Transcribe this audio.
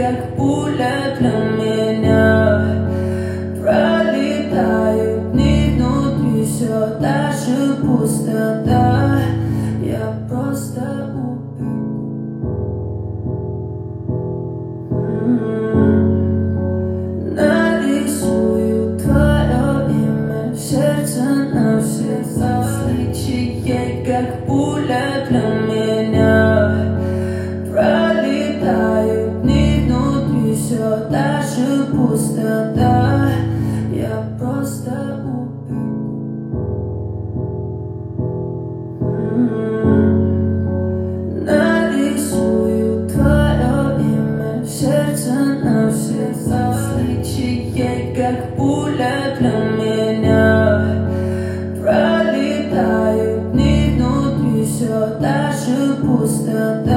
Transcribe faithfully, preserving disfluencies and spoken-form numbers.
как пуля для меня. Пролетают дни внутри, все та же пустота. Я просто убегу. Нарисую твое имя в сердце навсегда. Сличие, как пуля для меня. Пролетают дни внутри, все та же пустота. Я просто убегу. Нарисую твое имя в сердце навсегда. Сличие, как пуля для меня. Пролетают дни внутри, все та же пустота.